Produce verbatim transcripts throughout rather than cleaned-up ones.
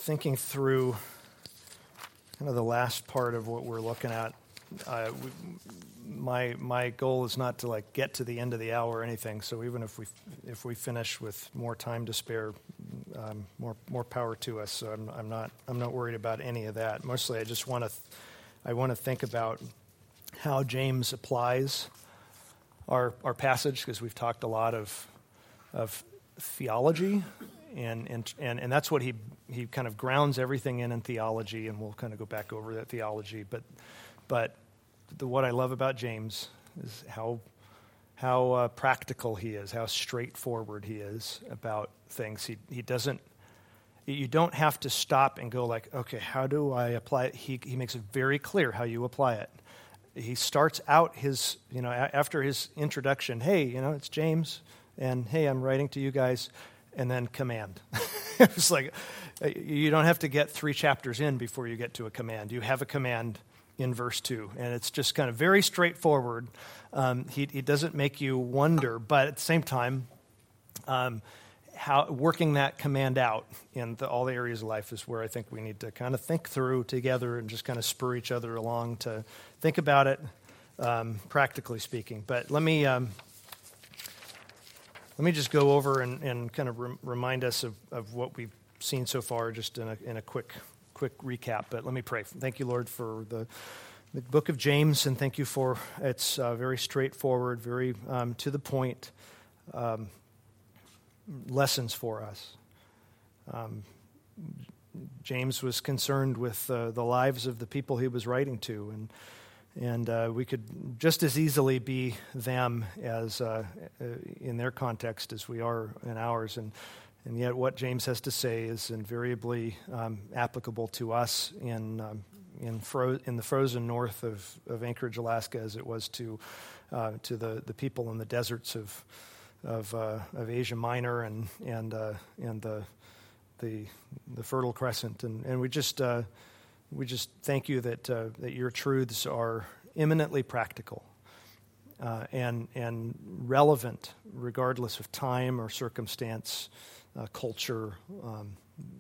thinking through kind of the last part of what we're looking at, uh, we, my my goal is not to like get to the end of the hour or anything. So even if we if we finish with more time to spare, um, more more power to us. So I'm I'm not I'm not worried about any of that. Mostly, I just want to I want to think about how James applies our our passage, because we've talked a lot of of theology. And, and and and that's what he he kind of grounds everything in in theology, and we'll kind of go back over that theology. But but the, what I love about James is how how uh, practical he is, how straightforward he is about things. He he doesn't. You don't have to stop and go like, okay, how do I apply it? He he makes it very clear how you apply it. He starts out his you know a, after his introduction. Hey, you know it's James, and hey, I'm writing to you guys. And then command. It's like you don't have to get three chapters in before you get to a command. You have a command in verse two, and it's just kind of very straightforward. Um, he, he doesn't make you wonder, but at the same time, um, how working that command out in the, all the areas of life is where I think we need to kind of think through together and just kind of spur each other along to think about it, um, practically speaking. But let me... Um, Let me just go over and, and kind of re- remind us of, of what we've seen so far, just in a, in a quick quick recap. But let me pray. Thank you, Lord, for the, the book of James, and thank you for it's uh, very straightforward, very um, to the point um, lessons for us. Um, James was concerned with uh, the lives of the people he was writing to, and And uh, we could just as easily be them as uh, in their context as we are in ours. And, and yet what James has to say is invariably um, applicable to us in um, in, fro- in the frozen north of, of Anchorage, Alaska, as it was to uh, to the, the people in the deserts of of, uh, of Asia Minor and and uh, and the the the Fertile Crescent. And and we just. Uh, We just thank you that uh, that your truths are eminently practical uh, and and relevant, regardless of time or circumstance, uh, culture, um,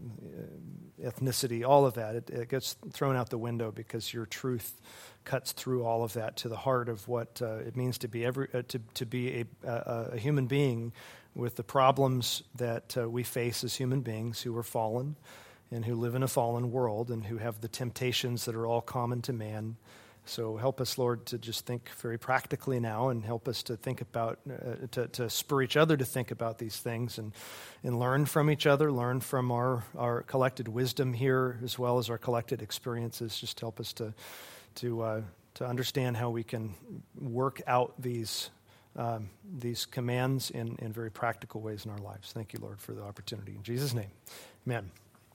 ethnicity, all of that. It, it gets thrown out the window because your truth cuts through all of that to the heart of what uh, it means to be every uh, to to be a, a, a human being with the problems that uh, we face as human beings who are fallen, and who live in a fallen world, and who have the temptations that are all common to man. So help us, Lord, to just think very practically now, and help us to think about, uh, to, to spur each other to think about these things, and, and learn from each other, learn from our, our collected wisdom here, as well as our collected experiences. Just help us to to uh, to understand how we can work out these um, these commands in, in very practical ways in our lives. Thank you, Lord, for the opportunity. In Jesus' name, amen.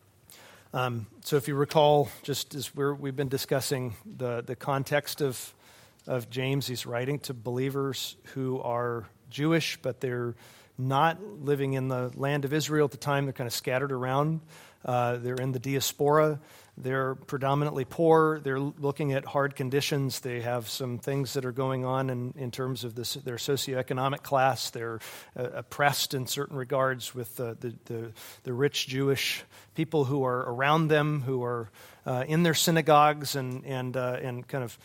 Um, so if you recall, just as we're, we've been discussing the, the context of of James, he's writing to believers who are Jewish, but they're not living in the land of Israel at the time. They're kind of scattered around. Uh, they're in the diaspora. They're predominantly poor. They're looking at hard conditions. They have some things that are going on in, in terms of this, their socioeconomic class. They're uh, oppressed in certain regards with the, the, the, the rich Jewish people who are around them, who are uh, in their synagogues and and uh, and kind of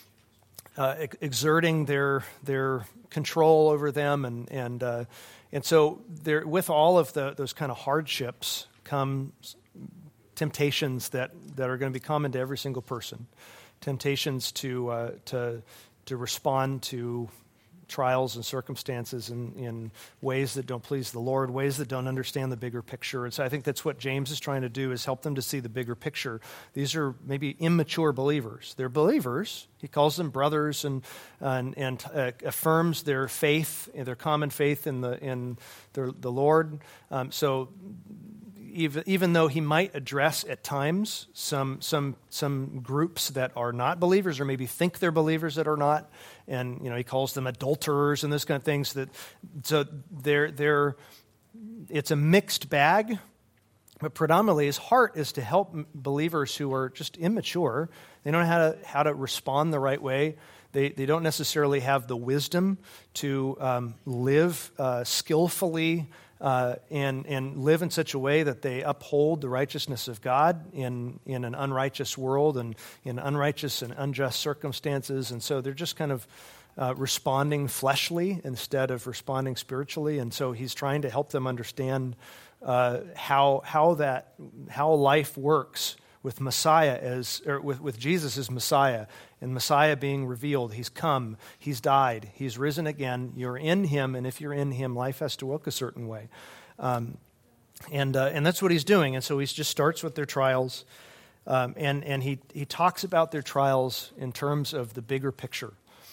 uh, ex- exerting their their control over them, and and uh, and so there, with all of the, those kind of hardships come temptations that, that are going to be common to every single person. Temptations to uh, to to respond to trials and circumstances in, in ways that don't please the Lord, ways that don't understand the bigger picture. And so I think that's what James is trying to do, is help them to see the bigger picture. These are maybe immature believers. They're believers. He calls them brothers, and and, and uh, affirms their faith, their common faith in the in the, the Lord. Um, so Even, even though he might address at times some some some groups that are not believers, or maybe think they're believers that are not, and you know he calls them adulterers and those kind of things. That so they're they're it's a mixed bag, but predominantly his heart is to help believers who are just immature. They don't know how to how to respond the right way. They they don't necessarily have the wisdom to um, live uh, skillfully uh, and and live in such a way that they uphold the righteousness of God in in an unrighteous world and in unrighteous and unjust circumstances. And so they're just kind of uh, responding fleshly instead of responding spiritually. And so he's trying to help them understand uh, how how that how life works with Messiah as, or with, with Jesus as Messiah, and Messiah being revealed. He's come, he's died, he's risen again, you're in him, and if you're in him, life has to work a certain way. Um, and uh, and that's what he's doing. And so he just starts with their trials, um, and, and he, he talks about their trials in terms of the bigger picture.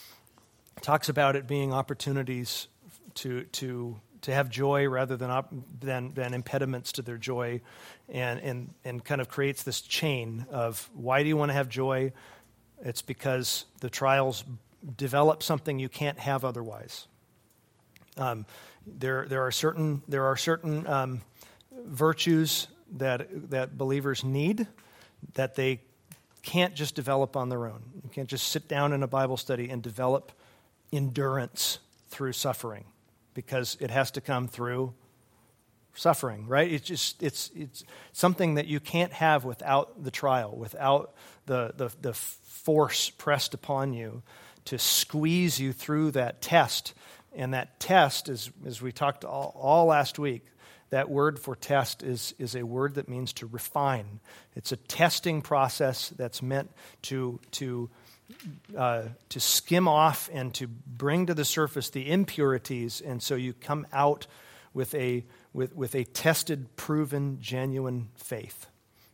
He talks about it being opportunities to to to have joy rather than op- than than impediments to their joy, and and and kind of creates this chain of, why do you want to have joy? It's because the trials develop something you can't have otherwise. Um, there there are certain there are certain um, virtues that that believers need that they can't just develop on their own. You can't just sit down in a Bible study and develop endurance through suffering, because it has to come through suffering, right? It's just it's it's something that you can't have without the trial, without the the, the force pressed upon you to squeeze you through that test. And that test is, as we talked all, all last week, that word for test is is a word that means to refine. It's a testing process that's meant to to Uh, to skim off and to bring to the surface the impurities, and so you come out with a with with a tested, proven, genuine faith.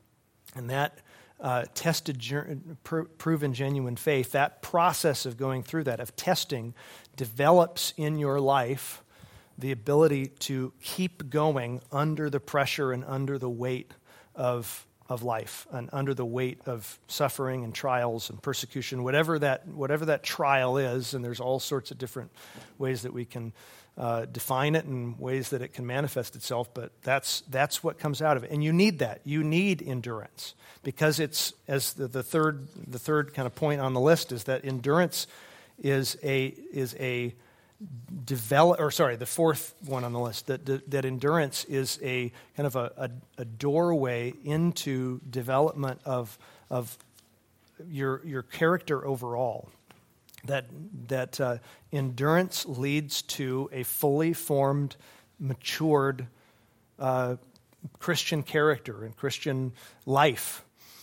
And that uh, tested, pr- proven, genuine faith, that process of going through that, of testing, develops in your life the ability to keep going under the pressure and under the weight of of life, and under the weight of suffering and trials and persecution, whatever that whatever that trial is. And there's all sorts of different ways that we can uh, define it and ways that it can manifest itself, but that's that's what comes out of it. And you need that. You need endurance, because it's, as the, the third the third kind of point on the list is that endurance is a is a develop, or sorry, the fourth one on the list, that that endurance is a kind of a, a, a doorway into development of of your your character overall. That that uh, endurance leads to a fully formed, matured uh, Christian character and Christian life.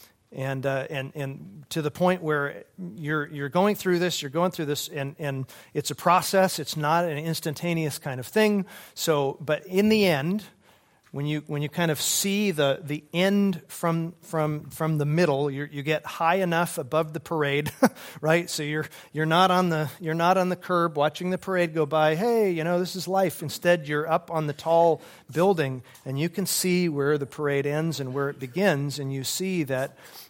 And uh, and and to the point where you're you're going through this, you're going through this, and, and it's a process. It's not an instantaneous kind of thing. So, but in the end, when you when you kind of see the the end from from from the middle, you you get high enough above the parade, right? So you're you're not on the you're not on the curb watching the parade go by. Hey, you know, this is life. Instead, you're up on the tall building, and you can see where the parade ends and where it begins, and you see that.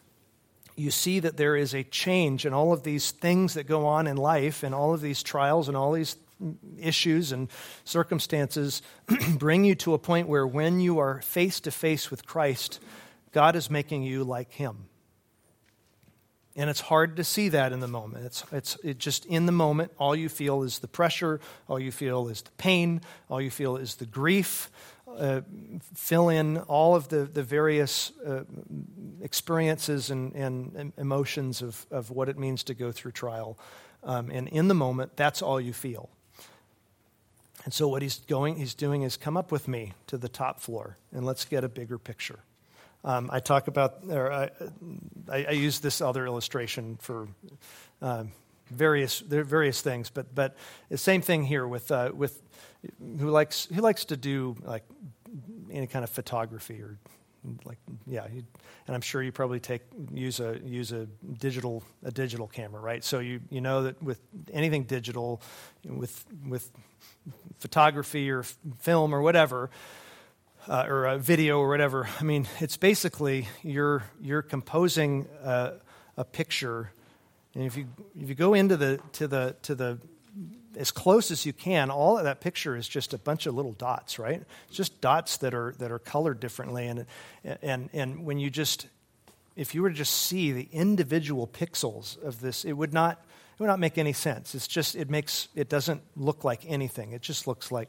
You see that there is a change, and all of these things that go on in life, and all of these trials and all these issues and circumstances bring you to a point where, when you are face to face with Christ, God is making you like him. And it's hard to see that in the moment. It's it's it just in the moment, all you feel is the pressure, all you feel is the pain, all you feel is the grief. Uh, fill in all of the, the various uh, experiences and, and emotions of, of what it means to go through trial. Um, and in the moment, that's all you feel. And so what he's going, he's doing is, come up with me to the top floor, and let's get a bigger picture. Um, I talk about, or I, I, I use this other illustration for um, various there are various things, but but the same thing here with uh, with who likes who likes to do like any kind of photography, or like yeah, he, and I'm sure you probably take use a use a digital a digital camera, right? So you you know that with anything digital, with with photography or film or whatever. Uh, or a video or whatever. I mean, it's basically you're you're composing a, a picture, and if you if you go into the to the to the as close as you can, all of that picture is just a bunch of little dots, right? It's just dots that are that are colored differently, and and and when you just if you were to just see the individual pixels of this, it would not it would not make any sense. It's just it makes it doesn't look like anything. It just looks like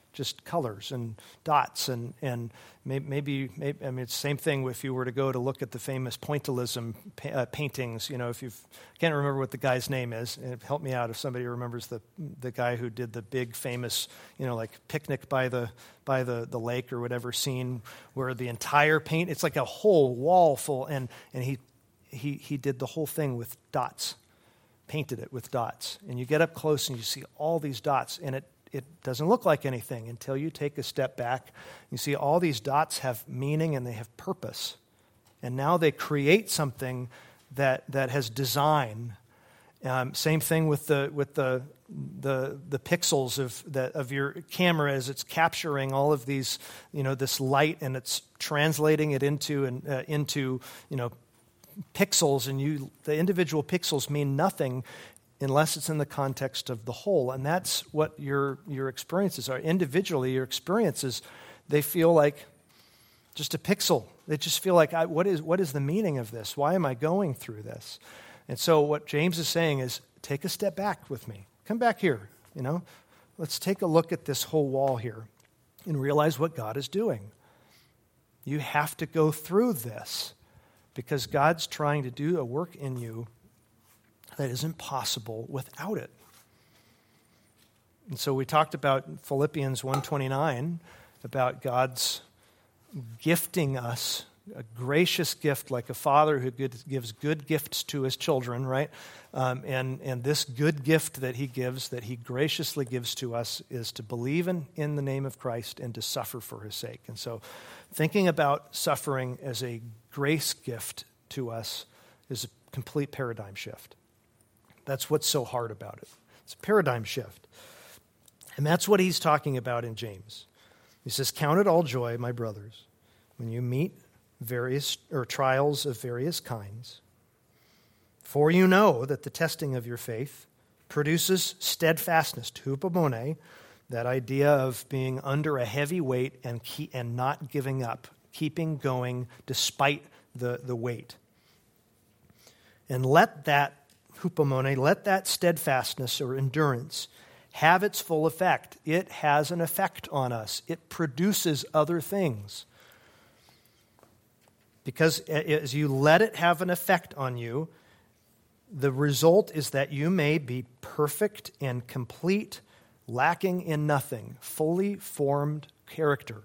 just colors and dots, and and maybe, maybe I mean it's the same thing if you were to go to look at the famous pointillism pa- uh, paintings. You know, if you can't remember what the guy's name is, help me out if somebody remembers the the guy who did the big famous, you know, like picnic by the by the, the lake or whatever scene where the entire paint, it's like a whole wall full, and and he he he did the whole thing with dots, painted it with dots, and you get up close and you see all these dots, and it. It doesn't look like anything until you take a step back. You see all these dots have meaning and they have purpose. And now they create something that that has design. Um, same thing with the with the the the pixels of the, of your camera as it's capturing all of these, you know, this light, and it's translating it into and uh, into you know pixels, and you the individual pixels mean nothing unless it's in the context of the whole. And that's what your your experiences are. Individually, your experiences, they feel like just a pixel. They just feel like, I, what is what is the meaning of this? Why am I going through this? And so what James is saying is, take a step back with me. Come back here, you know. Let's take a look at this whole wall here and realize what God is doing. You have to go through this because God's trying to do a work in you that isn't possible without it. And so we talked about Philippians one twenty-nine, about God's gifting us a gracious gift like a father who good, gives good gifts to his children, right? Um, and, and this good gift that he gives, that he graciously gives to us, is to believe in, in the name of Christ and to suffer for his sake. And so thinking about suffering as a grace gift to us is a complete paradigm shift. That's what's so hard about it. It's a paradigm shift. And that's what he's talking about in James. He says, count it all joy, my brothers, when you meet various or trials of various kinds. For you know that the testing of your faith produces steadfastness, hupomone, that idea of being under a heavy weight and keep, and not giving up, keeping going despite the, the weight. And let that hupomone, let that steadfastness or endurance have its full effect. It has an effect on us. It produces other things. Because as you let it have an effect on you, the result is that you may be perfect and complete, lacking in nothing. Fully formed character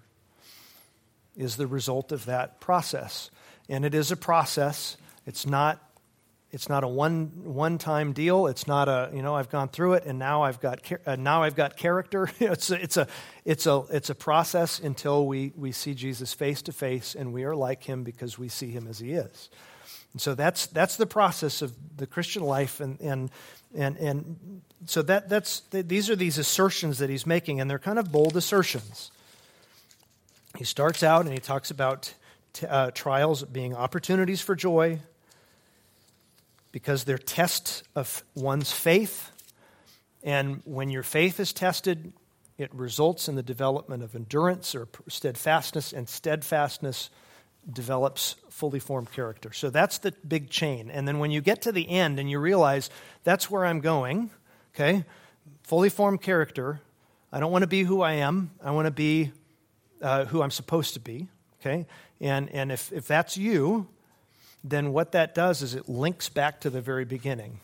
is the result of that process. And it is a process. It's not It's not a one one time deal. It's not a, you know, I've gone through it and now I've got uh, now I've got character. it's a, it's a it's a it's a process until we we see Jesus face to face and we are like him because we see him as he is. And so that's that's the process of the Christian life, and and and and so that that's these are these assertions that he's making, and they're kind of bold assertions. He starts out and he talks about t- uh, trials being opportunities for joy, because they're tests of one's faith. And when your faith is tested, it results in the development of endurance or steadfastness, and steadfastness develops fully formed character. So that's the big chain. And then when you get to the end and you realize that's where I'm going, okay, fully formed character, I don't want to be who I am. I want to be uh, who I'm supposed to be, okay? And and if, if that's you, then what that does is it links back to the very beginning.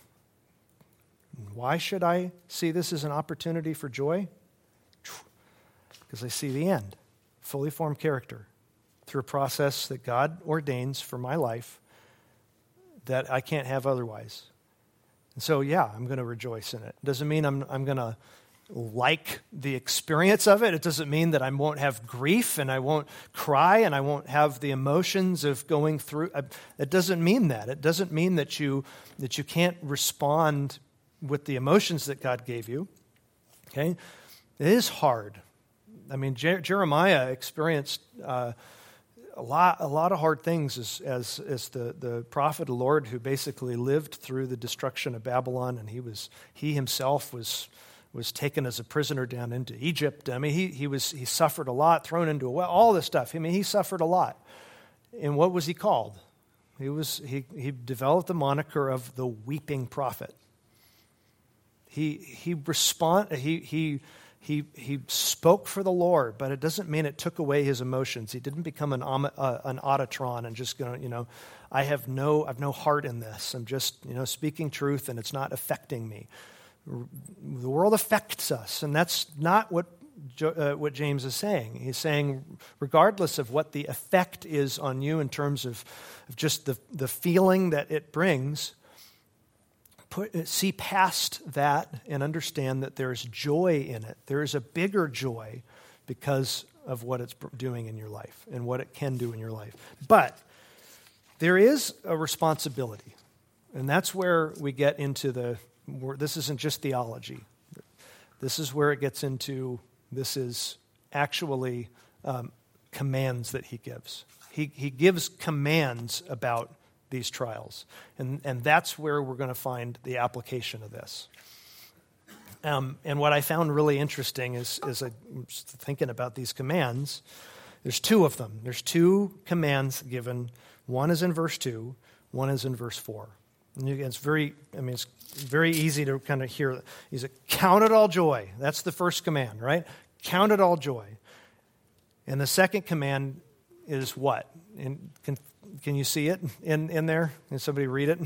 Why should I see this as an opportunity for joy? Because I see the end, fully formed character, through a process that God ordains for my life that I can't have otherwise. And so, yeah, I'm going to rejoice in it. Doesn't mean I'm I'm going to like the experience of it. It doesn't mean that I won't have grief and I won't cry and I won't have the emotions of going through. It doesn't mean that. It doesn't mean that you that you can't respond with the emotions that God gave you. Okay, it is hard. I mean, Jer- Jeremiah experienced uh, a lot, a lot of hard things as as, as the, the prophet of the Lord, who basically lived through the destruction of Babylon, and he was he himself was was taken as a prisoner down into Egypt. I mean, he he was he suffered a lot, thrown into a well, all this stuff. I mean, he suffered a lot. And what was he called? He was he he developed the moniker of the weeping prophet. He he respond he he He he spoke for the Lord, but it doesn't mean it took away his emotions. He didn't become an uh, an autotron and just going to, you know, I have no I've no heart in this. I'm just, you know, speaking truth and it's not affecting me. The world affects us, and that's not what uh, what James is saying. He's saying, regardless of what the effect is on you in terms of, of just the the feeling that it brings, Put, see past that and understand that there's joy in it. There is a bigger joy because of what it's doing in your life and what it can do in your life. But there is a responsibility, and that's where we get into the, where this isn't just theology. This is where it gets into, this is actually um, commands that he gives. He, he gives commands about these trials. And, and that's where we're going to find the application of this. Um, and what I found really interesting is, is I was thinking about these commands. There's two of them. There's two commands given. One is in verse two, one is in verse four. And you, it's very, I mean, it's very easy to kind of hear. He's like, count it all joy. That's the first command, right? Count it all joy. And the second command is what? And can, Can you see it in, in there? Can somebody read it?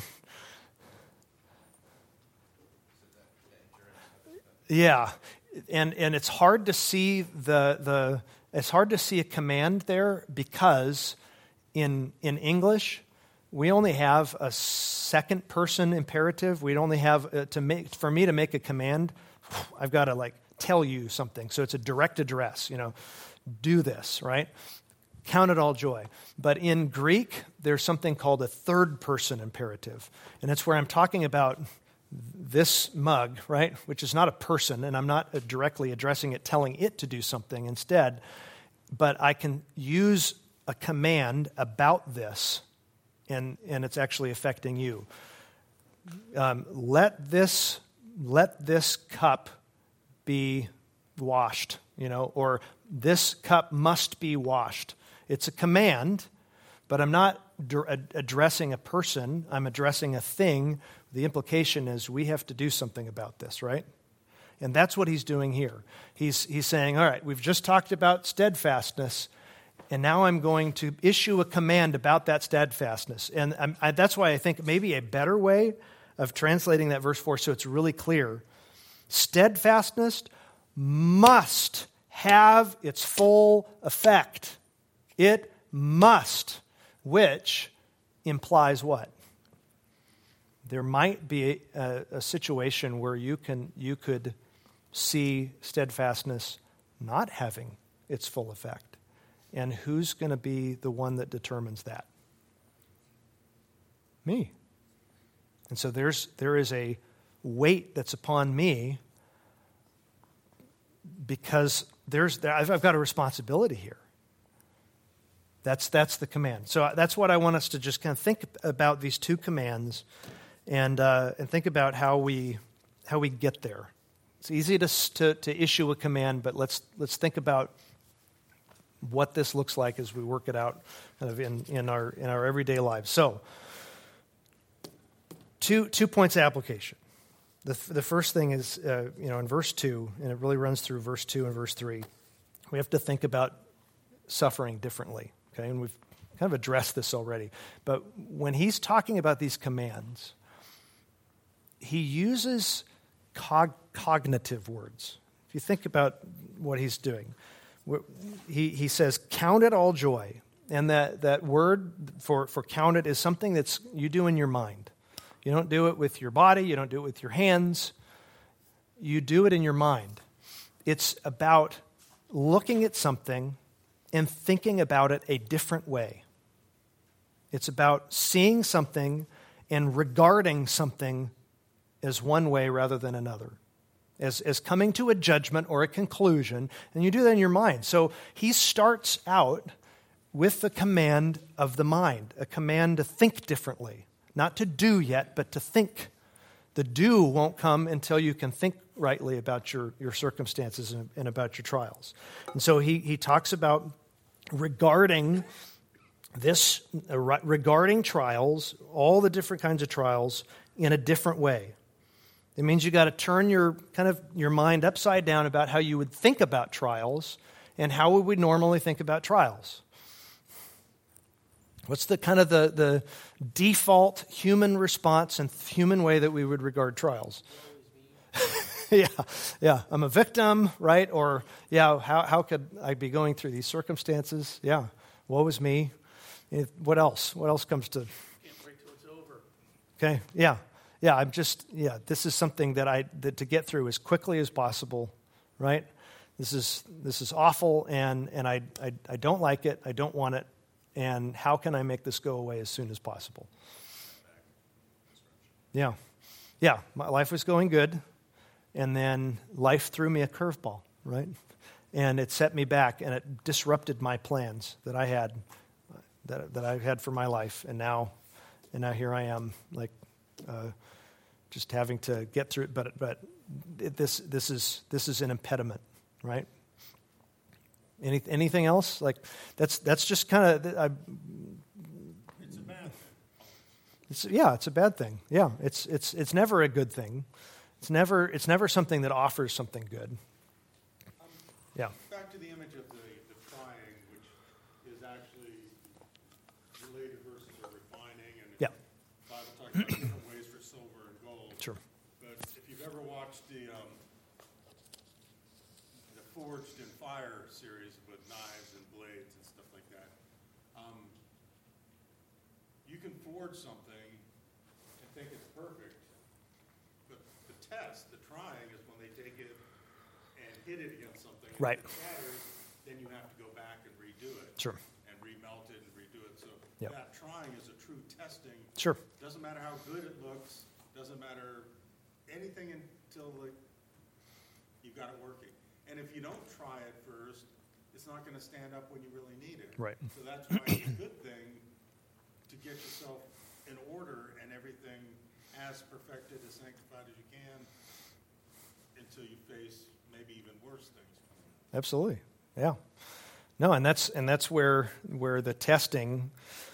Yeah, and and it's hard to see the the it's hard to see a command there because in in English we only have a second person imperative. We only have uh, to make for me to make a command. I've got to like tell you something, so it's a direct address. You know, do this, right? Count it all joy. But in Greek, there's something called a third-person imperative. And it's where I'm talking about this mug, right, which is not a person, and I'm not directly addressing it, telling it to do something instead. But I can use a command about this, and, and it's actually affecting you. Um, let this, let this cup be washed, you know, or this cup must be washed. It's a command, but I'm not ad- addressing a person. I'm addressing a thing. The implication is we have to do something about this, right? And that's what he's doing here. He's, he's saying, all right, we've just talked about steadfastness, and now I'm going to issue a command about that steadfastness. And I'm, I, that's why I think maybe a better way of translating that verse four so it's really clear, steadfastness must have its full effect. It must, which implies what? There might be a, a situation where you can you could see steadfastness not having its full effect. And who's going to be the one that determines that? Me. And so there's there is a weight that's upon me because there's I've, I've got a responsibility here. That's that's the command. So that's what I want us to just kind of think about these two commands, and uh, and think about how we how we get there. It's easy to, to to issue a command, but let's let's think about what this looks like as we work it out kind of in, in our in our everyday lives. So two two points of application. The the first thing is uh, you know in verse two, and it really runs through verse two and verse three. We have to think about suffering differently. Okay, and we've kind of addressed this already. But when he's talking about these commands, he uses cog- cognitive words. If you think about what he's doing, he, he says, count it all joy. And that, that word for, for count it is something that's you do in your mind. You don't do it with your body. You don't do it with your hands. You do it in your mind. It's about looking at something and thinking about it a different way. It's about seeing something and regarding something as one way rather than another, as, as coming to a judgment or a conclusion, and you do that in your mind. So he starts out with the command of the mind, a command to think differently, not to do yet, but to think. The do won't come until you can think rightly about your, your circumstances and, and about your trials. And so he, he talks about regarding this, uh, regarding trials, all the different kinds of trials, in a different way. It means you got to turn your kind of your mind upside down about how you would think about trials and how would we normally think about trials. What's the kind of the, the default human response and human way that we would regard trials? yeah, yeah. I'm a victim, right? Or, yeah, how, how could I be going through these circumstances? Yeah, woe is me. It, what else? What else comes to... Can't wait till it's over. Okay, yeah. Yeah, I'm just, yeah, this is something that I, that to get through as quickly as possible, right? This is this is awful, and, and I, I, I don't like it, I don't want it, and how can I make this go away as soon as possible? Yeah, yeah, my life was going good, and then life threw me a curveball, right? And it set me back, and it disrupted my plans that I had, that that I had for my life, and now, and now here I am, like, uh, just having to get through it. But but it, this this is this is an impediment, right? Any anything else? Like that's that's just kind of. It's a bad thing. It's, yeah, it's a bad thing. Yeah, it's it's it's never a good thing. It's never it's never something that offers something good. Um, yeah. Back to the image of the, the trying, which is actually related versus a refining, and Yeah. the Bible talks about different ways for silver and gold. Sure. But if you've ever watched the um, the Forged in Fire series with knives and blades and stuff like that, um, you can forge something and think it's perfect, but the test, the trying, is when they take it and hit it against something. And Right. if it shatters, then you have to go back and redo it. Sure. And remelt it and redo it. So Yep. that trying is a true testing. Sure. Doesn't matter how good it looks, doesn't matter anything until like you've got it working. And if you don't try it first, it's not going to stand up when you really need it. Right. So that's why it's a good thing to get yourself in order and everything as perfected, as sanctified as you can until you face maybe even worse things. Absolutely. Yeah. No, and that's and that's where where the testing.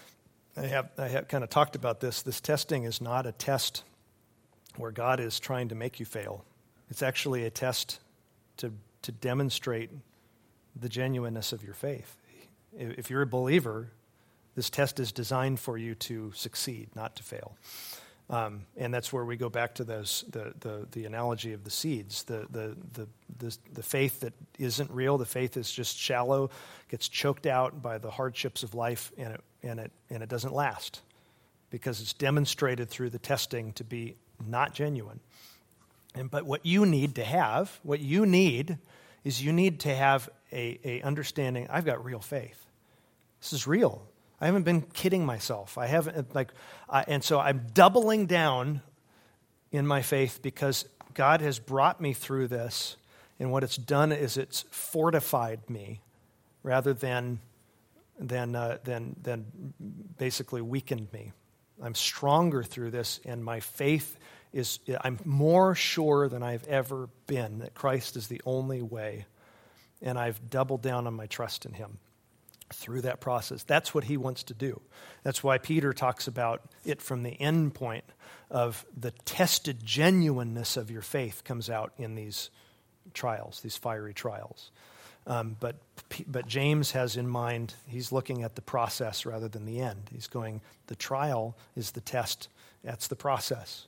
I have I have kind of talked about this. This testing is not a test where God is trying to make you fail. It's actually a test to to demonstrate the genuineness of your faith. If you're a believer, this test is designed for you to succeed, not to fail. Um, and that's where we go back to those the the, the analogy of the seeds. The, the the the the faith that isn't real, the faith is just shallow, gets choked out by the hardships of life, and it and it and it doesn't last because it's demonstrated through the testing to be not genuine. And but what you need to have, what you need, is you need to have a, a understanding. I've got real faith. This is real. I haven't been kidding myself. I haven't like, I, and so I'm doubling down in my faith because God has brought me through this, and what it's done is it's fortified me, rather than than uh, than than basically weakened me. I'm stronger through this, and my faith is. I'm more sure than I've ever been that Christ is the only way, and I've doubled down on my trust in Him through that process. That's what He wants to do. That's why Peter talks about it from the end point of the tested genuineness of your faith comes out in these trials, these fiery trials. Um, but but James has in mind, he's looking at the process rather than the end. He's going, the trial is the test. That's the process.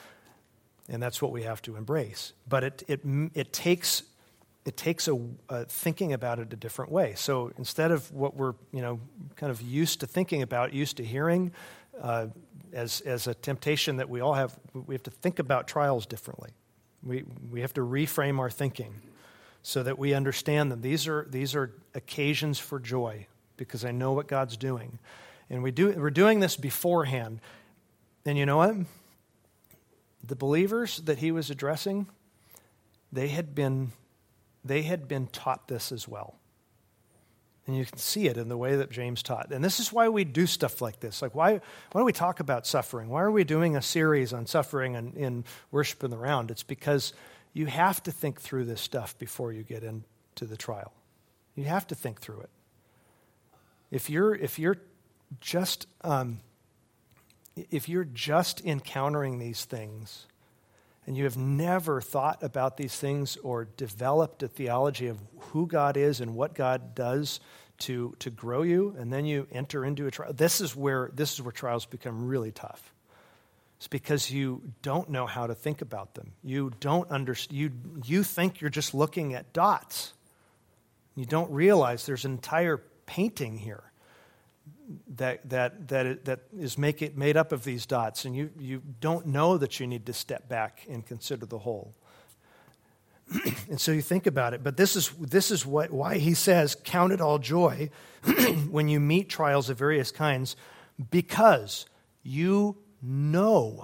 And that's what we have to embrace. But it it it takes it takes a, a thinking about it a different way. So instead of what we're you know kind of used to thinking about, used to hearing, uh, as as a temptation that we all have, we have to think about trials differently. We we have to reframe our thinking so that we understand them. These are these are occasions for joy because I know what God's doing, and we do we're doing this beforehand. And you know what? The believers that he was addressing, they had been they had been taught this as well. And you can see it in the way that James taught. And this is why we do stuff like this. Like, why why do we talk about suffering? Why are we doing a series on suffering and in Worship in the Round? It's because you have to think through this stuff before you get into the trial. You have to think through it. If you're if you're just um, if you're just encountering these things and you have never thought about these things or developed a theology of who God is and what God does to, to grow you, and then you enter into a trial, this is where this is where trials become really tough. It's because you don't know how to think about them. You don't understand. You, you think you're just looking at dots. You don't realize there's an entire painting here that that that it, that is make it made up of these dots, and you you don't know that you need to step back and consider the whole. And so you think about it. But this is this is what why he says, "Count it all joy when you meet trials of various kinds, because you." know.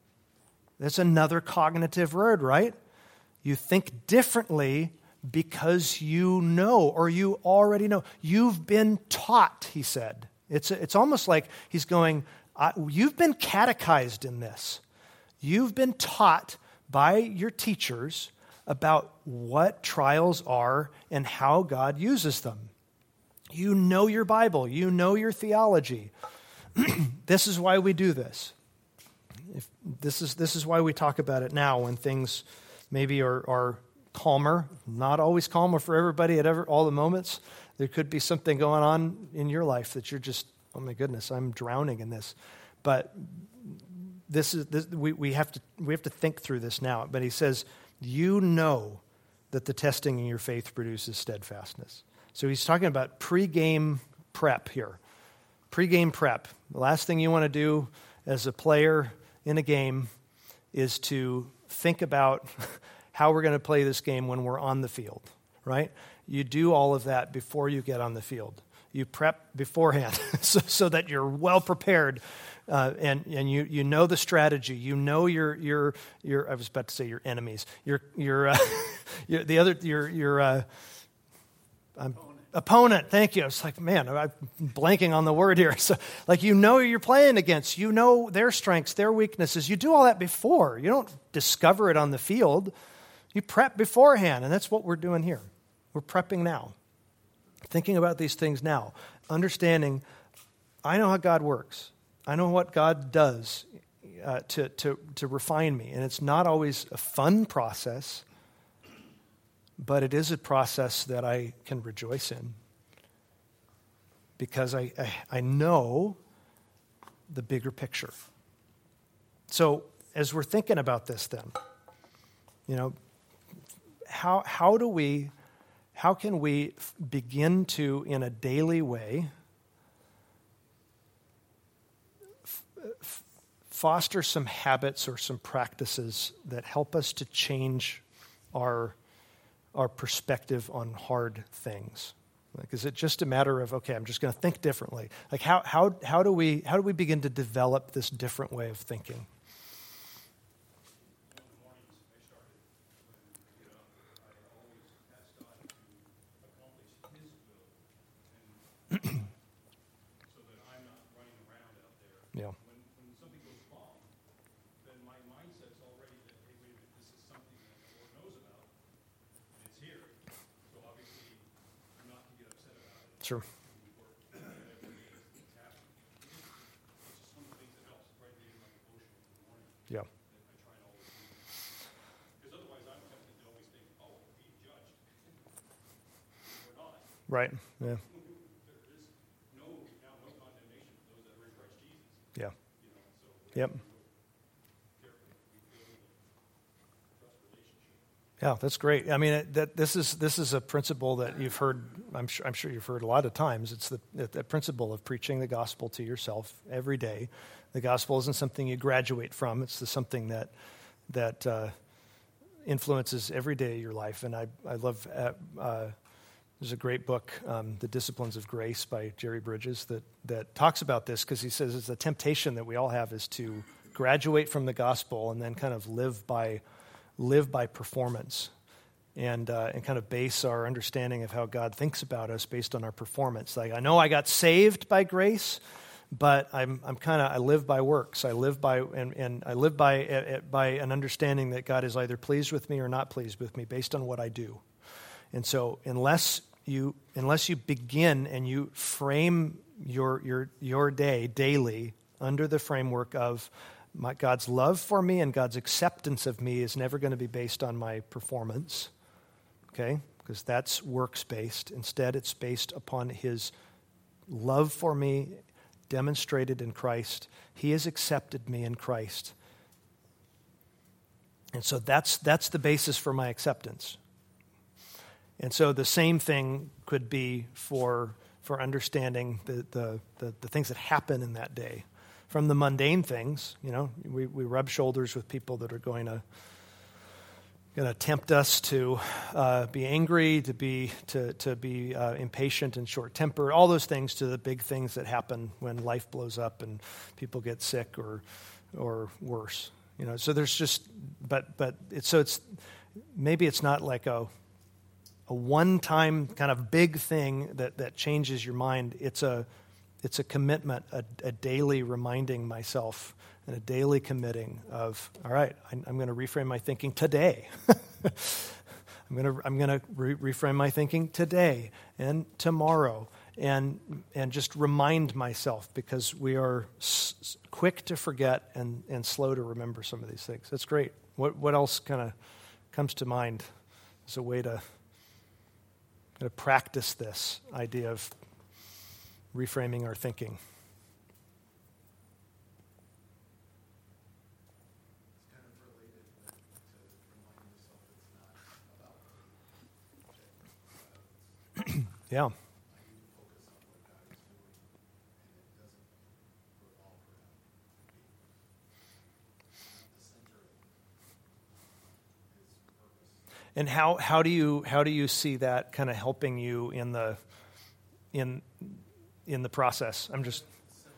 That's another cognitive word, right? You think differently because you know, or you already know. You've been taught, he said. It's, it's almost like he's going, I, you've been catechized in this. You've been taught by your teachers about what trials are and how God uses them. You know your Bible. You know your theology. This is why we do this. If this is this is why we talk about it now when things maybe are, are calmer, not always calmer for everybody at ever, all the moments. There could be something going on in your life that you're just, oh my goodness, I'm drowning in this. But this is this, we, we have to we have to think through this now. But he says, you know that the testing in your faith produces steadfastness. So he's talking about pre-game prep here. Pre-game prep. The last thing you want to do as a player in a game is to think about how we're going to play this game when we're on the field, right? You do all of that before you get on the field. You prep beforehand so, so that you're well prepared, uh, and and you you know the strategy. You know your your your. I was about to say your enemies. Your your, uh, your the other your your. Uh, I'm, Opponent, thank you. It's like, man, I'm blanking on the word here. So, like, you know who you're playing against. You know their strengths, their weaknesses. You do all that before. You don't discover it on the field. You prep beforehand, and that's what we're doing here. We're prepping now, thinking about these things now, understanding, I know how God works. I know what God does uh, to, to, to refine me, and it's not always a fun process, but it is a process that I can rejoice in because I, I, I know the bigger picture. So as we're thinking about this then, you know, how how do we, how can we begin to, in a daily way, f- foster some habits or some practices that help us to change our our perspective on hard things? Like, is it just a matter of, okay, I'm just going to think differently? Like, how how how do we how do we begin to develop this different way of thinking? Yeah. Sure. Yeah. Right. Yeah. Yeah. Yep. Yeah, that's great. I mean, it, that this is this is a principle that you've heard. I'm sure I'm sure you've heard a lot of times. It's the, the principle of preaching the gospel to yourself every day. The gospel isn't something you graduate from. It's the something that that uh, influences every day of your life. And I I love. Uh, uh, there's a great book, um, The Disciplines of Grace by Jerry Bridges, that that talks about this, because he says it's a temptation that we all have is to graduate from the gospel and then kind of live by. live by performance and uh, and kind of base our understanding of how God thinks about us based on our performance. Like, I know I got saved by grace, but I'm I'm kind of I live by works. I live by and, and I live by uh, by an understanding that God is either pleased with me or not pleased with me based on what I do. And so unless you unless you begin and you frame your your your day daily under the framework of My, God's love for me and God's acceptance of me is never going to be based on my performance, okay? Because that's works-based. Instead, it's based upon his love for me demonstrated in Christ. He has accepted me in Christ. And so that's that's the basis for my acceptance. And so the same thing could be for for understanding the the, the, the things that happen in that day. From the mundane things, you know, we, we rub shoulders with people that are going to going to tempt us to uh, be angry, to be to to be uh, impatient and short-tempered, all those things, to the big things that happen when life blows up and people get sick or or worse. You know, so there's just, but but it's so it's maybe it's not like a a one-time kind of big thing that that changes your mind. It's a it's a commitment, a, a daily reminding myself and a daily committing of, all right, I'm, I'm going to reframe my thinking today. I'm going to I'm going to re- reframe my thinking today and tomorrow, and and just remind myself, because we are s- quick to forget and, and slow to remember some of these things. That's great. What what else kind of comes to mind as a way to, to practice this idea of reframing our thinking? Yeah. And how how do you how do you see that kind of helping you in the in in the process? I'm just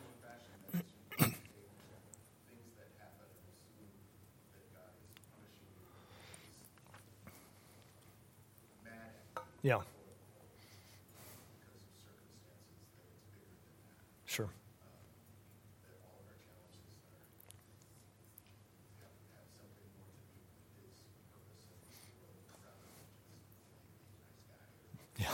yeah. Sure. Yeah.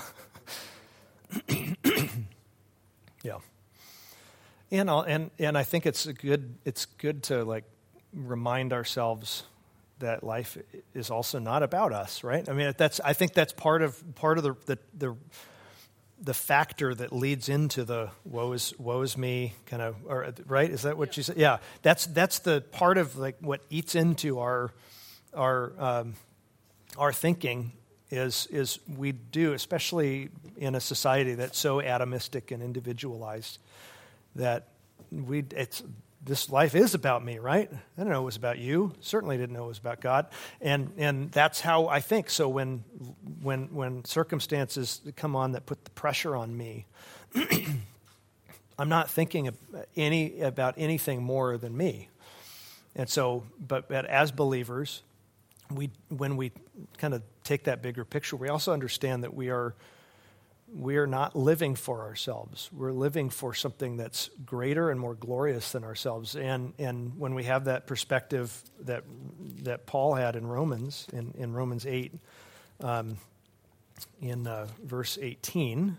Yeah. And I'll, and and I think it's a good it's good to like remind ourselves that life is also not about us, right? I mean, that's I think that's part of part of the the the, the factor that leads into the woe is woe is me kind of, or right? Is that what yeah. you said? Yeah, that's that's the part of like what eats into our our um, our thinking is is we do, especially in a society that's so atomistic and individualized, that we it's this life is about me, right? I didn't know it was about you. Certainly didn't know it was about God. And and that's how I think. So when when when circumstances come on that put the pressure on me, I'm not thinking any about anything more than me. And so, but, but as believers, we when we kind of take that bigger picture, we also understand that we are we are not living for ourselves. We're living for something that's greater and more glorious than ourselves. And and when we have that perspective that that Paul had in Romans, in, in Romans eight, um, in uh, verse eighteen,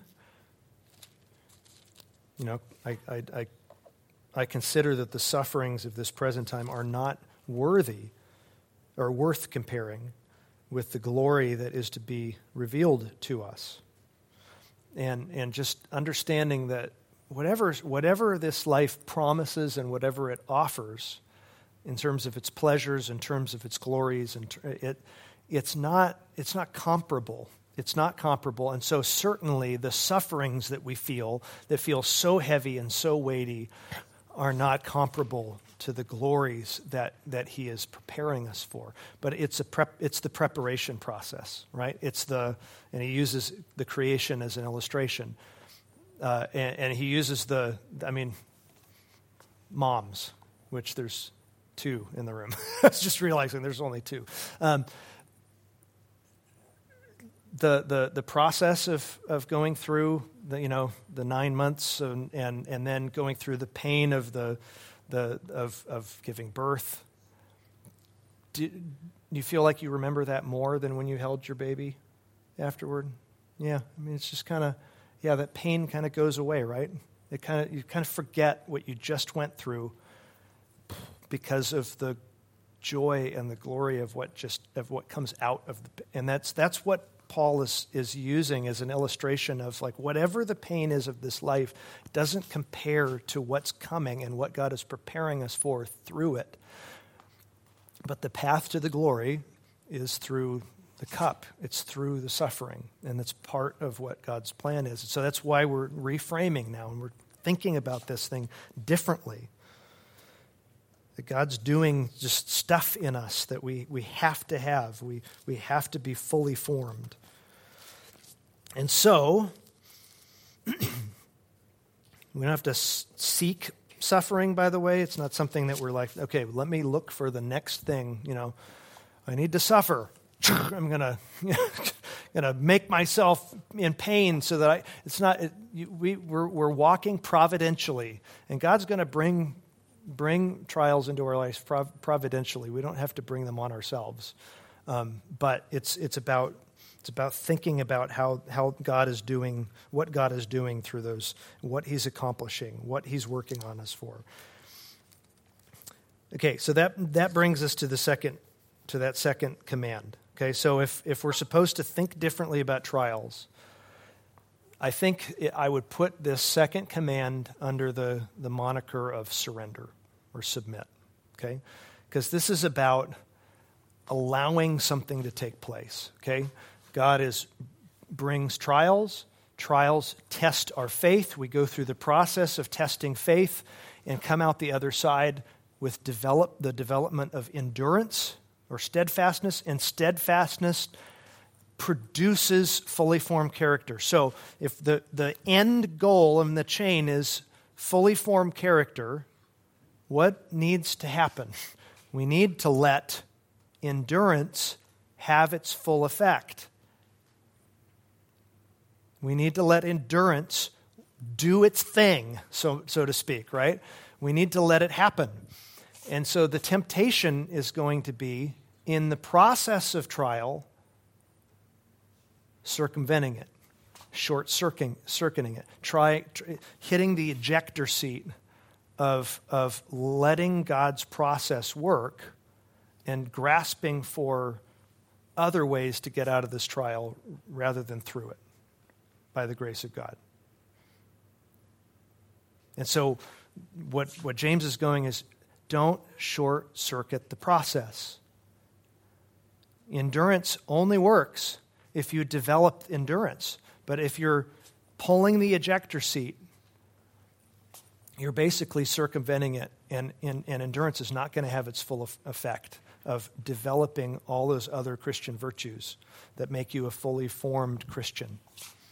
you know, I, I I I consider that the sufferings of this present time are not worthy or worth comparing with the glory that is to be revealed to us. And and just understanding that whatever whatever this life promises and whatever it offers, in terms of its pleasures, in terms of its glories, and it it's not it's not comparable. It's not comparable. And so certainly the sufferings that we feel, that feel so heavy and so weighty, are not comparable to the glories that, that he is preparing us for. But it's a prep, it's the preparation process, right? It's the, and he uses the creation as an illustration. Uh, and, and he uses the, I mean, moms, which there's two in the room. I was just realizing there's only two. Um, the the the process of, of going through the you know the nine months and, and and then going through the pain of the the of of giving birth. Do, do you feel like you remember that more than when you held your baby afterward? Yeah, I mean it's just kind of yeah that pain kind of goes away, right? It kind of you kind of forget what you just went through because of the joy and the glory of what just of what comes out of the, and that's that's what Paul is is using as an illustration of, like, whatever the pain is of this life doesn't compare to what's coming and what God is preparing us for through it. But the path to the glory is through the cup. It's through the suffering, and it's part of what God's plan is. So that's why we're reframing now, and we're thinking about this thing differently. That God's doing just stuff in us that we, we have to have. We, we have to be fully formed. And so, we don't have to seek suffering, by the way. It's not something that we're like, okay, let me look for the next thing. You know, I need to suffer. I'm going to gonna make myself in pain so that I, it's not, it, you, we, we're, we're walking providentially. And God's going to bring bring trials into our lives prov- providentially. We don't have to bring them on ourselves. Um, but it's it's about it's about thinking about how, how God is doing, what God is doing through those, what he's accomplishing, what he's working on us for. Okay, so that that brings us to the second to that second command. Okay, so if if we're supposed to think differently about trials, I think it, I would put this second command under the, the moniker of surrender or submit, okay? Because this is about allowing something to take place, okay? God is brings trials. Trials test our faith. We go through the process of testing faith and come out the other side with develop the development of endurance or steadfastness, and steadfastness produces fully formed character. So if the, the end goal in the chain is fully formed character, what needs to happen? We need to let endurance have its full effect. We need to let endurance do its thing, so, so to speak, right? We need to let it happen. And so the temptation is going to be, in the process of trial, circumventing it, short-circuiting it, try, try hitting the ejector seat of, of letting God's process work and grasping for other ways to get out of this trial rather than through it by the grace of God. And so what, what James is going is, don't short-circuit the process. Endurance only works if you develop endurance. But if you're pulling the ejector seat, you're basically circumventing it, and, and, and endurance is not going to have its full effect of developing all those other Christian virtues that make you a fully formed Christian.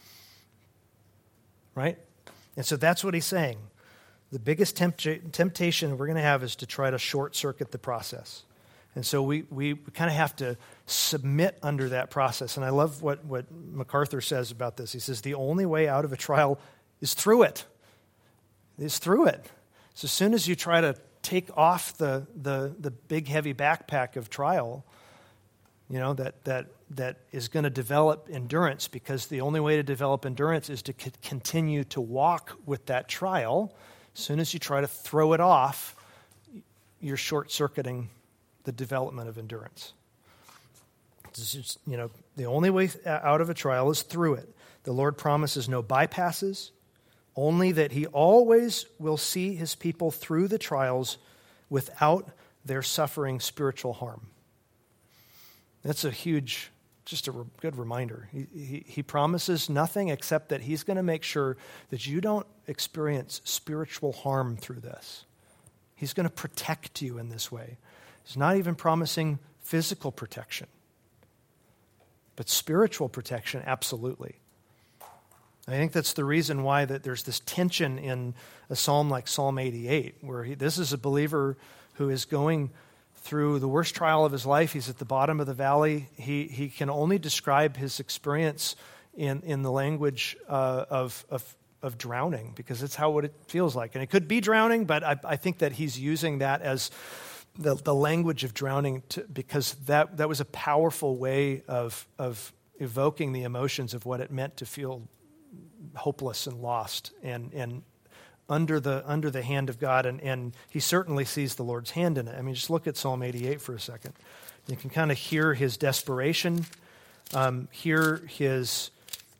Right? And so that's what he's saying. The biggest tempt- temptation we're going to have is to try to short-circuit the process. And so we, we kind of have to submit under that process. And I love what, what MacArthur says about this. He says, the only way out of a trial is through it. Is through it. So as soon as you try to take off the the, the big, heavy backpack of trial, you know, that that that is going to develop endurance, because the only way to develop endurance is to c- continue to walk with that trial. As soon as you try to throw it off, you're short-circuiting the development of endurance. It's just, you know, the only way out of a trial is through it. The Lord promises no bypasses, only that he always will see his people through the trials without their suffering spiritual harm. That's a huge, just a re- good reminder. He, he, he promises nothing except that he's going to make sure that you don't experience spiritual harm through this. He's going to protect you in this way. He's not even promising physical protection, but spiritual protection, absolutely. I think that's the reason why that there's this tension in a psalm like Psalm eighty-eight, where he, this is a believer who is going through the worst trial of his life. He's at the bottom of the valley. He he can only describe his experience in, in the language uh, of, of of drowning, because it's how what it feels like. And it could be drowning, but I, I think that he's using that as the, the language of drowning to, because that, that was a powerful way of of evoking the emotions of what it meant to feel hopeless and lost and and under the under the hand of God, and, and he certainly sees the Lord's hand in it. I mean, just look at Psalm eighty-eight for a second. You can kind of hear his desperation, um, hear his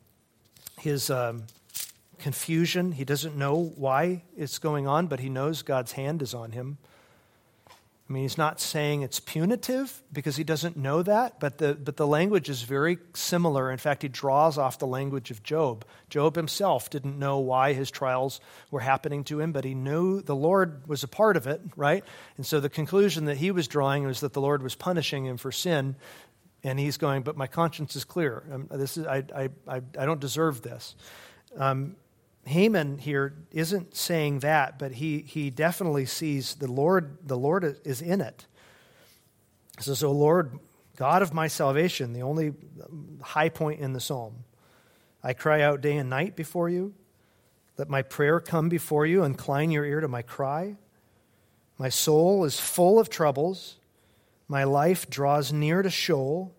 his um, confusion. He doesn't know why it's going on, but he knows God's hand is on him. I mean, he's not saying it's punitive because he doesn't know that, but the but the language is very similar. In fact, he draws off the language of Job. Job himself didn't know why his trials were happening to him, but he knew the Lord was a part of it, right? And so the conclusion that he was drawing was that the Lord was punishing him for sin, and he's going, but my conscience is clear. Um, this is I I I, I don't deserve this. Um, Haman here isn't saying that, but he he definitely sees the Lord, the Lord is in it. He says, "O Lord, God of my salvation," the only high point in the psalm, "I cry out day and night before you. Let my prayer come before you. Incline your ear to my cry. My soul is full of troubles. My life draws near to Sheol.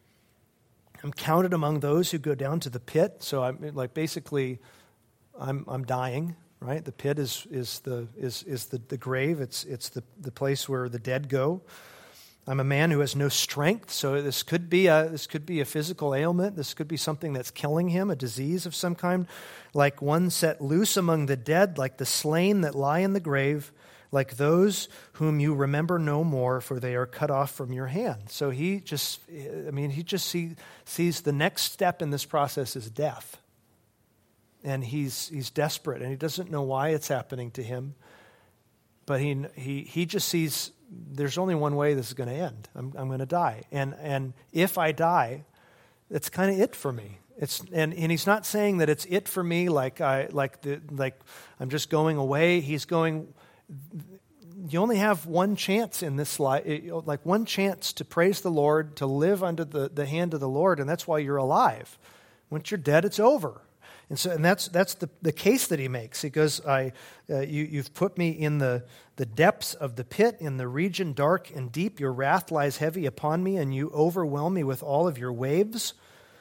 I'm counted among those who go down to the pit." So I'm like basically... I'm I'm dying, right? The pit is is the is is the, the grave. It's it's the, the place where the dead go. I'm a man who has no strength, so this could be a this could be a physical ailment. This could be something that's killing him, a disease of some kind, like one set loose among the dead, like the slain that lie in the grave, like those whom you remember no more, for they are cut off from your hand. So he just, I mean, he just see, sees the next step in this process is death. And he's he's desperate, and he doesn't know why it's happening to him. But he he he just sees there's only one way this is going to end. I'm I'm going to die, and and if I die, that's kind of it for me. It's and, and he's not saying that it's it for me, like I like the like I'm just going away. He's going. You only have one chance in this life, like one chance to praise the Lord, to live under the, the hand of the Lord, and that's why you're alive. Once you're dead, it's over. And so, and that's that's the, the case that he makes. He goes, "I, uh, you, you've put me in the, the depths of the pit, in the region dark and deep. Your wrath lies heavy upon me, and you overwhelm me with all of your waves.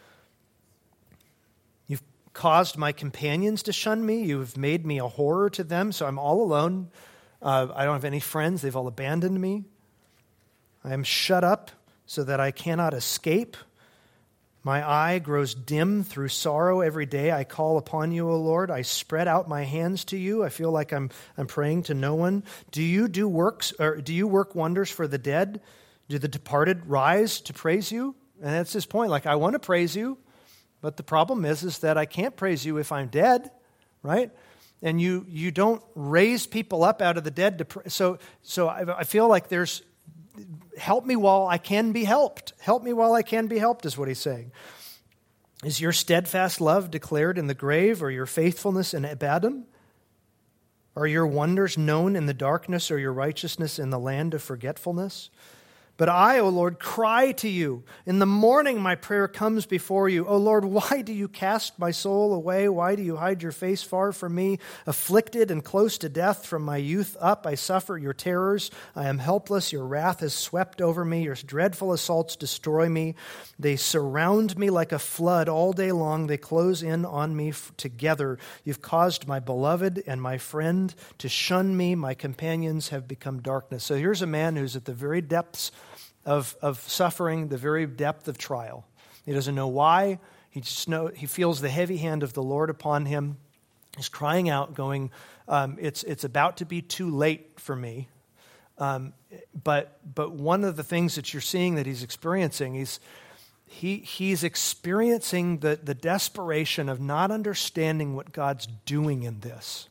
You've caused my companions to shun me. You've made me a horror to them, so I'm all alone. Uh, I don't have any friends. They've all abandoned me. I am shut up so that I cannot escape. My eye grows dim through sorrow every day. I call upon you, O Lord. I spread out my hands to you. I feel like I'm I'm praying to no one. Do you do works or do you work wonders for the dead? Do the departed rise to praise you? And that's his point. Like, I want to praise you, but the problem is, is that I can't praise you if I'm dead, right? And you you don't raise people up out of the dead to pray. So so I, I feel like there's help me while I can be helped. Help me while I can be helped is what he's saying. Is your steadfast love declared in the grave, or your faithfulness in Abaddon? Are your wonders known in the darkness, or your righteousness in the land of forgetfulness? But I, O Lord, cry to you. In the morning my prayer comes before you. O Lord, why do you cast my soul away? Why do you hide your face far from me? Afflicted and close to death from my youth up, I suffer your terrors. I am helpless. Your wrath has swept over me. Your dreadful assaults destroy me. They surround me like a flood all day long. They close in on me together. You've caused my beloved and my friend to shun me. My companions have become darkness. So here's a man who's at the very depths Of, of suffering, the very depth of trial. He doesn't know why. He just know he feels the heavy hand of the Lord upon him. He's crying out, going, um, "It's it's about to be too late for me." Um, but but one of the things that you're seeing that he's experiencing, he's he he's experiencing the the desperation of not understanding what God's doing in this,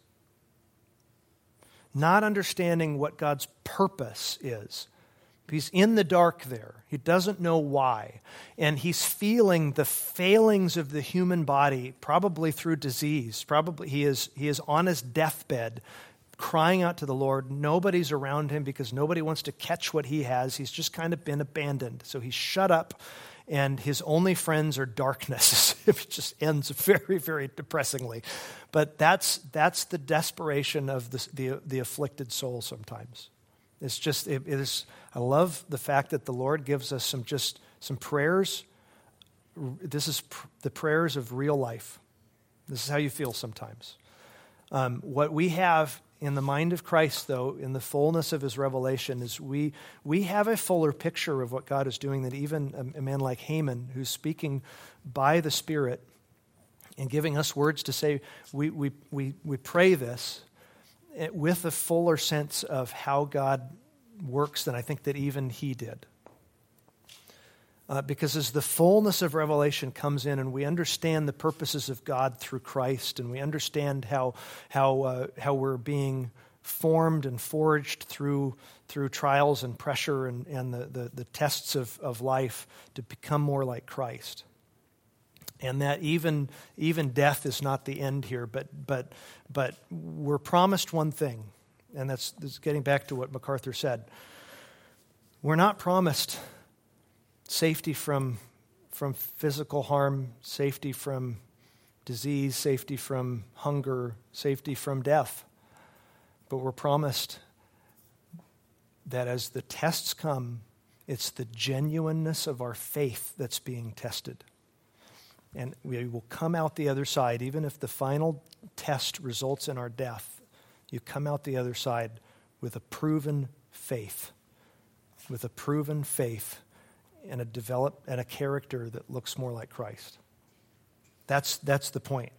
not understanding what God's purpose is. He's in the dark there. He doesn't know why. And he's feeling the failings of the human body, probably through disease. Probably he is he is on his deathbed, crying out to the Lord. Nobody's around him because nobody wants to catch what he has. He's just kind of been abandoned. So he's shut up, and his only friends are darkness. It just ends very, very depressingly. But that's that's the desperation of the the, the afflicted soul sometimes. It's just, it, it is, I love the fact that the Lord gives us some just, some prayers. This is pr- the prayers of real life. This is how you feel sometimes. Um, what we have in the mind of Christ, though, in the fullness of his revelation, is we we have a fuller picture of what God is doing than even a, a man like Haman, who's speaking by the Spirit and giving us words to say, we we we, we pray this with a fuller sense of how God works than I think that even he did. Uh, because as the fullness of revelation comes in and we understand the purposes of God through Christ, and we understand how how uh, how we're being formed and forged through through trials and pressure and, and the, the, the tests of, of life to become more like Christ. And that even even death is not the end here, but but but we're promised one thing, and that's, that's getting back to what MacArthur said. We're not promised safety from from physical harm, safety from disease, safety from hunger, safety from death. But we're promised that as the tests come, it's the genuineness of our faith that's being tested. And we will come out the other side, even if the final test results in our death. You come out the other side with a proven faith, with a proven faith and a develop and a character that looks more like Christ. That's that's the point.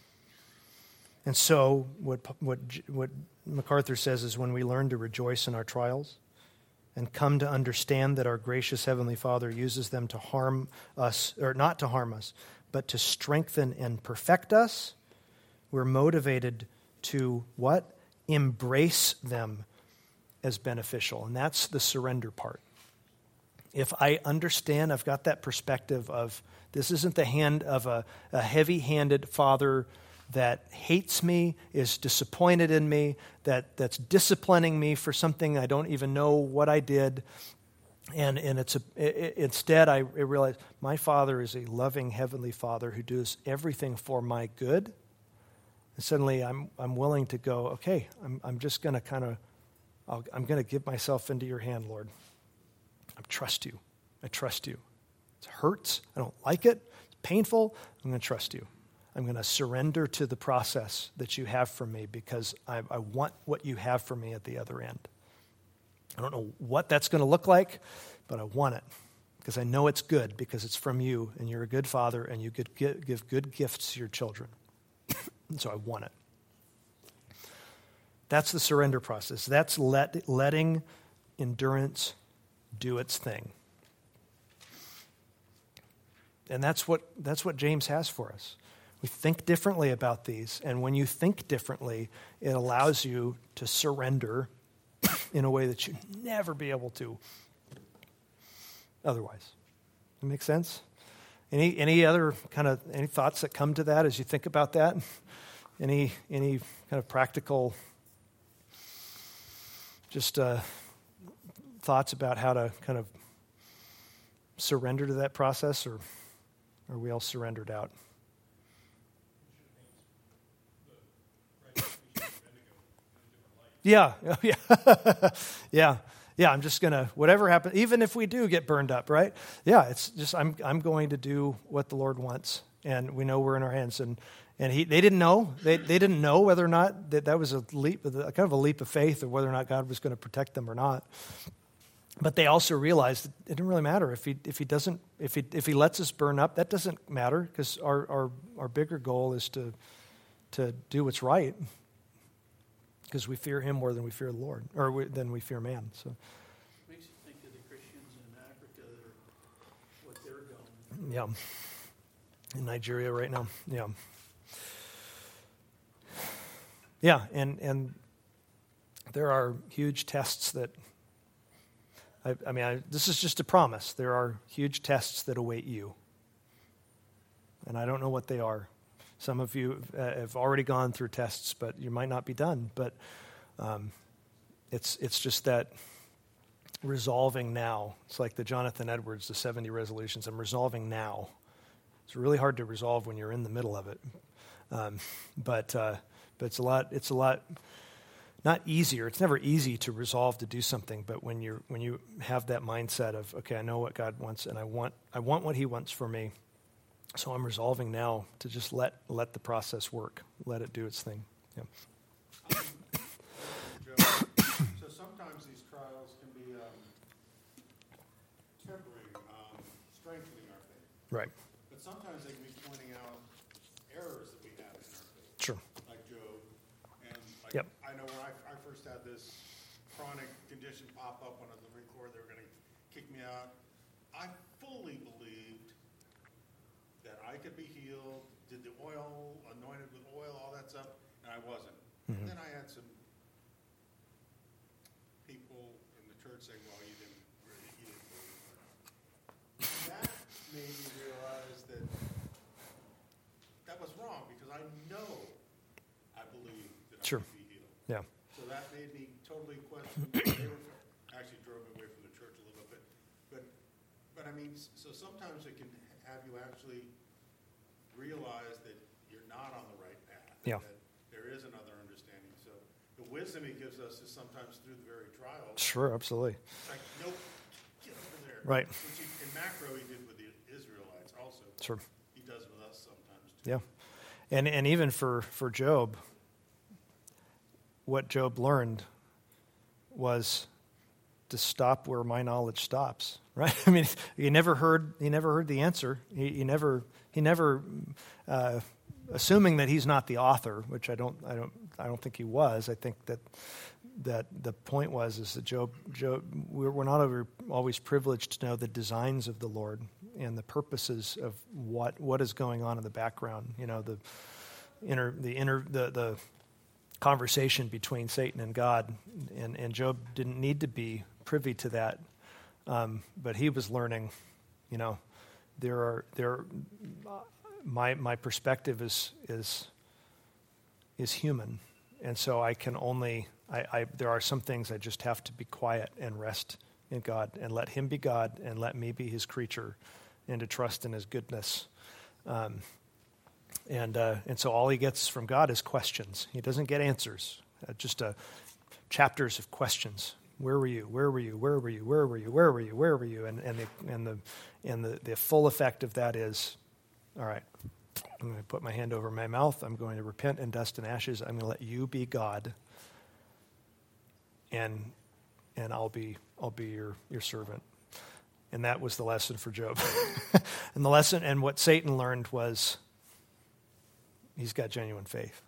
And so what what what MacArthur says is, when we learn to rejoice in our trials and come to understand that our gracious Heavenly Father uses them to harm us, or not to harm us, but to strengthen and perfect us, we're motivated to what? Embrace them as beneficial. And that's the surrender part. If I understand, I've got that perspective of this isn't the hand of a, a heavy-handed father that hates me, is disappointed in me, that, that's disciplining me for something I don't even know what I did. And and it's a, it, instead I realize my Father is a loving Heavenly Father who does everything for my good. And suddenly I'm I'm willing to go, okay, I'm I'm just going to kind of, I'm going to give myself into your hand, Lord. I trust you. I trust you. It hurts. I don't like it. It's painful. I'm going to trust you. I'm going to surrender to the process that you have for me because I, I want what you have for me at the other end. I don't know what that's going to look like, but I want it because I know it's good because it's from you and you're a good father and you could give good gifts to your children. And so I want it. That's the surrender process. That's let, letting endurance do its thing. And that's what that's what James has for us. We think differently about these, and when you think differently, it allows you to surrender in a way that you'd never be able to otherwise. Does that make sense? Any any other kind of any thoughts that come to that as you think about that? Any any kind of practical just uh, thoughts about how to kind of surrender to that process, or are we all surrendered out? Yeah, yeah, yeah, yeah. I'm just gonna whatever happens, even if we do get burned up, right? Yeah, it's just I'm I'm going to do what the Lord wants, and we know we're in our hands. And and he they didn't know they they didn't know whether or not that that was a leap, a kind of a leap of faith, or whether or not God was going to protect them or not. But they also realized it didn't really matter if he if he doesn't if he if he lets us burn up. That doesn't matter because our our our bigger goal is to to do what's right. Because we fear him more than we fear the Lord, or we, than we fear man. So, makes you think of the Christians in Africa that are what they're going. Yeah, in Nigeria right now. Yeah, yeah, and and there are huge tests that. I, I mean, I, this is just a promise. There are huge tests that await you, and I don't know what they are. Some of you uh, have already gone through tests, but you might not be done. But um, it's it's just that resolving now. It's like the Jonathan Edwards, the seventy resolutions. I'm resolving now. It's really hard to resolve when you're in the middle of it. Um, but uh, but it's a lot. It's a lot not easier. It's never easy to resolve to do something. But when you when you have that mindset of, okay, I know what God wants, and I want I want what He wants for me. So I'm resolving now to just let let the process work, let it do its thing. Yeah. Um, Joe, so sometimes these trials can be um, tempering, um, strengthening our faith. Right. But sometimes they can be pointing out errors that we have in our faith. Sure. Like Job. And like Yep. I know when I, I first had this chronic condition pop up when I was in the Marine Corps, they were going to kick me out. I fully believed that I could be healed, did the oil, anointed with oil, all that stuff, and I wasn't. Mm-hmm. And then I had some people in the church say, well, you didn't really, you didn't believe it. That made me realize that that was wrong, because I know I believe that Sure. I could be healed. Yeah. So that made me totally question. They were actually drove me away from the church a little bit, but but I mean, so sometimes it can have you actually realize that you're not on the right path. Yeah. That there is another understanding. So the wisdom he gives us is sometimes through the very trials. Sure, absolutely. It's like, nope, get over there. Right. Which he, in macro he did with the Israelites also. Sure. He does with us sometimes too. Yeah. And and even for, for Job, what Job learned was to stop where my knowledge stops, right? I mean, he never heard he never heard the answer. He, he never he never uh, assuming that he's not the author, which I don't I don't I don't think he was. I think that that the point was is that Job Job we're, we're not ever, always privileged to know the designs of the Lord and the purposes of what what is going on in the background. You know, the inner the inner the the conversation between Satan and God, and, and Job didn't need to be privy to that, um, but he was learning. You know, there are there. My my perspective is is is human, and so I can only I, I there are some things I just have to be quiet and rest in God and let Him be God and let me be His creature, and to trust in His goodness. Um, And uh, and so all he gets from God is questions. He doesn't get answers, uh, just uh, chapters of questions. Where were you? Where were you? Where were you? Where were you? Where were you? Where were you? And and the and the and the, the full effect of that is, all right, I'm going to put my hand over my mouth. I'm going to repent in dust and ashes. I'm going to let you be God, and and I'll be I'll be your your servant. And that was the lesson for Job. And the lesson and what Satan learned was, he's got genuine faith.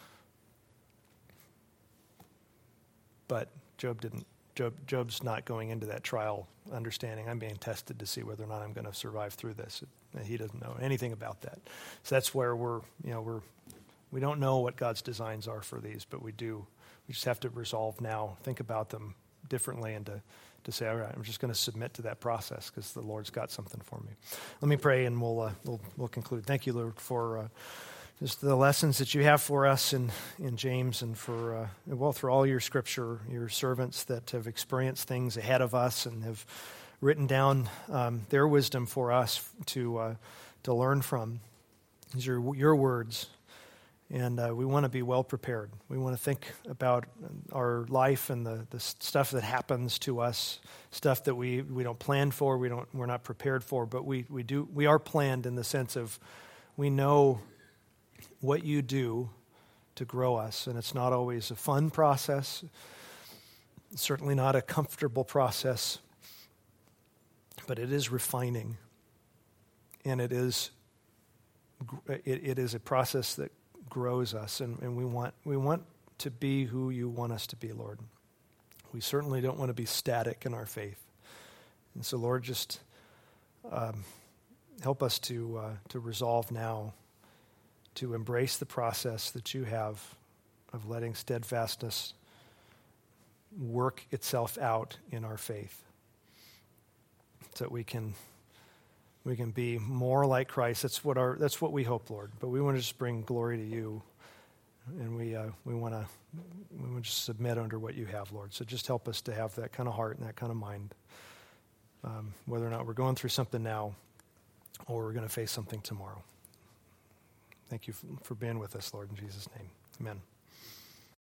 But Job didn't. Job, Job's not going into that trial understanding, I'm being tested to see whether or not I'm going to survive through this. He doesn't know anything about that. So that's where we're, you know, we're, we don't know what God's designs are for these, but we do. We just have to resolve now, think about them differently, and to, to say, all right, I'm just going to submit to that process because the Lord's got something for me. Let me pray, and we'll uh, we'll, we'll conclude. Thank you, Lord, for uh, just the lessons that you have for us in, in James, and for, uh, well, through all your scripture, your servants that have experienced things ahead of us and have written down um, their wisdom for us to uh, to learn from. These are your words, and uh, we want to be well prepared. We want to think about our life and the, the stuff that happens to us, stuff that we, we don't plan for, we don't we're not prepared for, but we we do we are planned in the sense of we know what you do to grow us. And it's not always a fun process, certainly not a comfortable process, but it is refining. And it is it, it is a process that grows us, and, and we want we want to be who you want us to be, Lord. We certainly don't want to be static in our faith. And so, Lord, just um, help us to uh, to resolve now to embrace the process that you have of letting steadfastness work itself out in our faith, so that we can we can be more like Christ. That's what our that's what we hope, Lord. But we want to just bring glory to you, and we uh, we want to we want to just submit under what you have, Lord. So just help us to have that kind of heart and that kind of mind, um, whether or not we're going through something now or we're going to face something tomorrow. Thank you for being with us, Lord, in Jesus' name. Amen.